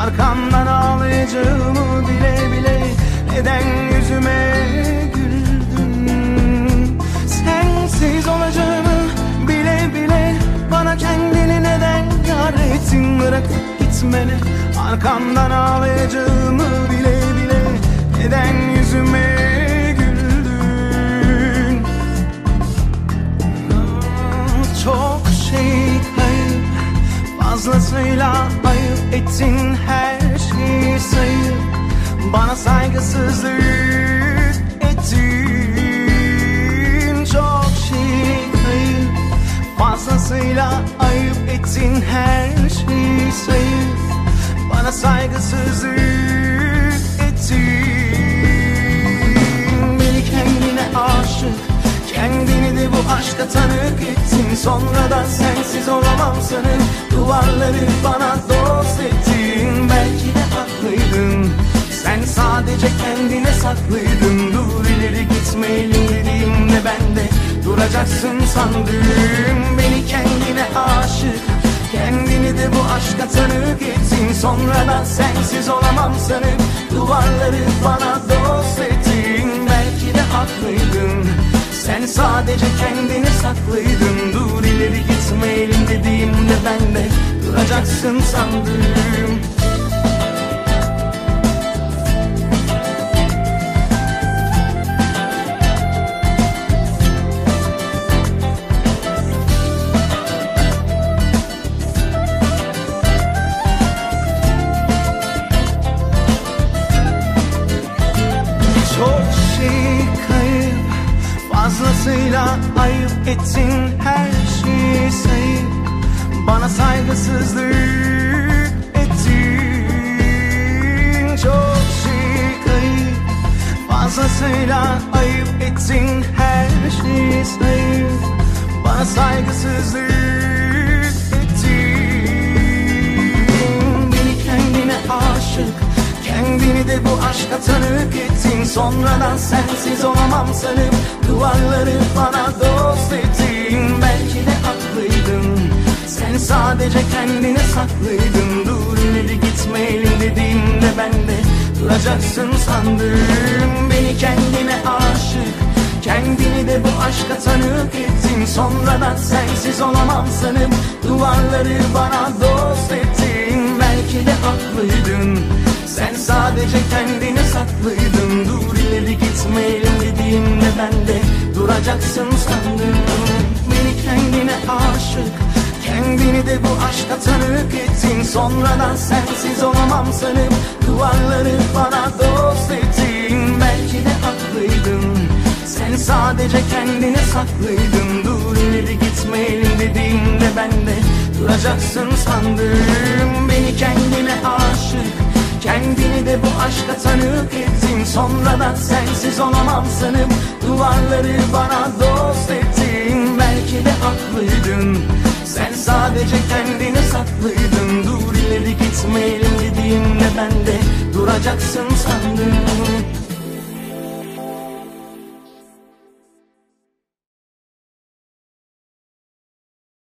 Arkamdan ağlayacağımı bile bile neden yüzüme güldün? Sensiz olacağımı bile bile bana kendini neden yar ettin? Bırakıp gitmene arkamdan ağlayacağımı bile bile neden yüzüme güldün? Çok şey kayıp, fazlasıyla ayıp ettin, her şeyi sayıp bana saygısızlık ettin. Çok şey kayıp, fazlasıyla ayıp ettin, her şeyi sayıp bana saygısızlık ettin. Beni kendine aşık, kendini de bu aşka tanık ettin. Sonradan sensiz olamam sanıp duvarları bana dost ettin. Belki de haklıydın, sen sadece kendine saklıydın. Dur ileri gitmeyelim dediğimde ben de duracaksın sandım. Beni kendine aşık, kendini de bu aşka tanık ettin. Sonradan sensiz olamam sanıp duvarları bana dost ettin. Belki de haklıydın, sen sadece kendini saklıydın. Dur ileri gitmeyelim dediğimde ben de duracaksın sandım. Çok şey kayıp, fazlasıyla ayıp ettin, her şeyi sayıp bana saygısızlık ettin. Çok şey kayıp, fazlasıyla ayıp ettin, her şeyi sayıp bana saygısızlık ettin. Beni kendine aşık, kendini de bu aşka tanık ettin. Sonradan sensiz olamam sanıp duvarları bana dost ettin. Belki de haklıydın, sen sadece kendine saklıydın. Dur ileri gitmeyelim dediğimde ben de duracaksın sandım. Beni kendine aşık, kendini de bu aşka tanık ettin. Sonradan sensiz olamam sanıp duvarları bana dost ettin. Belki de haklıydın, sen sadece kendini saklıydın. Dur ileri gitmeyelim dediğimde ben de duracaksın sandım. Beni kendine aşık, kendini de bu aşka tanık ettin. Sonradan sensiz olamam sanıp duvarları bana dost ettin. Belki de haklıydın, sen sadece kendini saklıydın. Dur ileri gitmeyelim dediğimde ben de duracaksın sandım. Beni kendine aşık, kendini de bu aşka tanık ettin. Sonradan sensiz olamam sanıp duvarları bana dost ettin. Belki de haklıydın, sen sadece kendini saklıydın. Dur ileri gitmeyelim dediğimde ben de duracaksın sandım.